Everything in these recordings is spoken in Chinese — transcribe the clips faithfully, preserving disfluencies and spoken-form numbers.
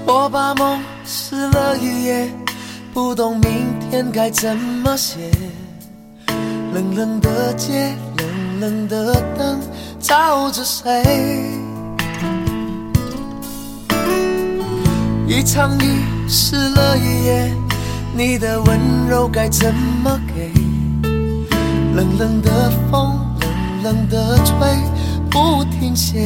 我把梦撕了一页，不懂明天该怎么写。冷冷的街，冷冷的灯，照着谁？一场雨湿了一夜，你的温柔该怎么给？冷冷的风，冷冷的吹，不停歇。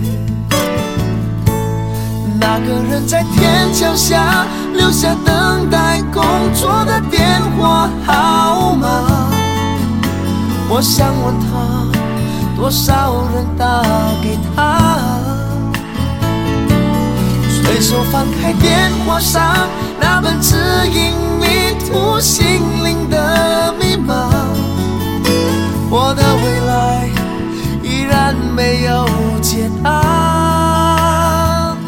那个人在天桥下留下等待工作的电话号码，我想问他，多少人打给他？随手翻开电话上那本指引迷途心灵的密码，我的未来依然没有解答。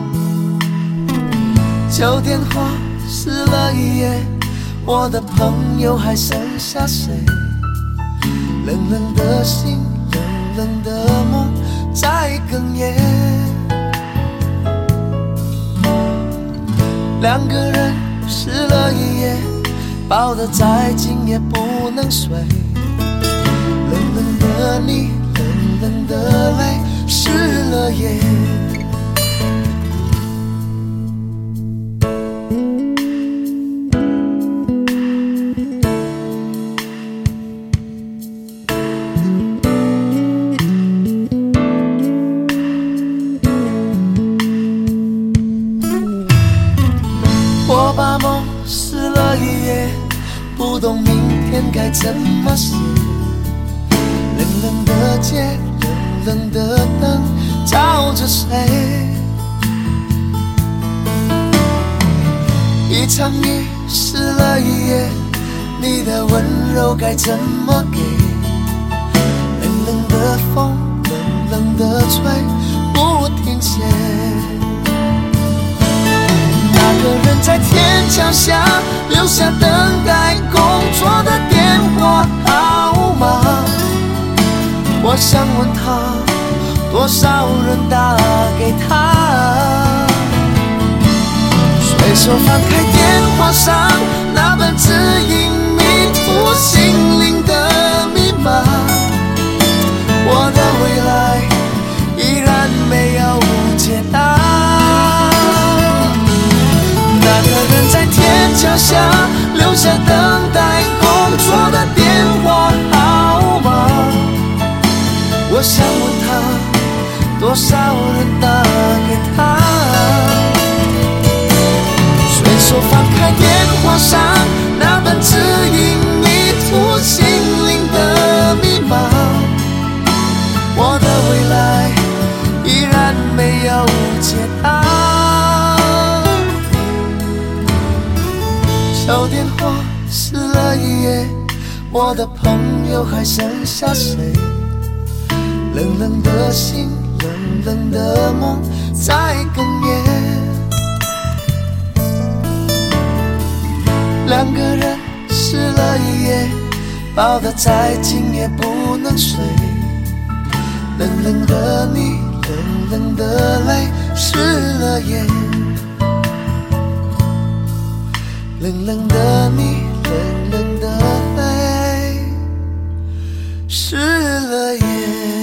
旧电话撕了一页，我的朋友还剩下谁？冷冷的心，冷冷的梦在哽咽。两个人湿了一夜，抱得再紧也不能睡。冷冷的你，冷冷的泪，湿了夜。我把梦撕了一夜，不懂明天该怎么写。冷冷的街，冷冷的灯，照着谁？一场雨湿了一夜，你的温柔该怎么给？冷冷的风，冷冷的吹，不停歇。那个人在天桥下留下等待工作的电话号码，我想问他，多少人打给他？随手翻开电话上那本指引迷途心灵的密码，我的未来依然没有解答。那个人在天桥下留下等待工作的电话号码，我想问他，多少人打给他？随手翻开电话上那本指引迷途心灵的密码，我的未来依然没有解答。旧电话撕了一夜，我的朋友还剩下谁？冷冷的心，冷冷的梦在哽咽。两个人湿了一夜，抱得再紧也不能睡。冷冷的你，冷冷的泪，湿了夜。冷冷的你，冷冷的泪，湿了夜。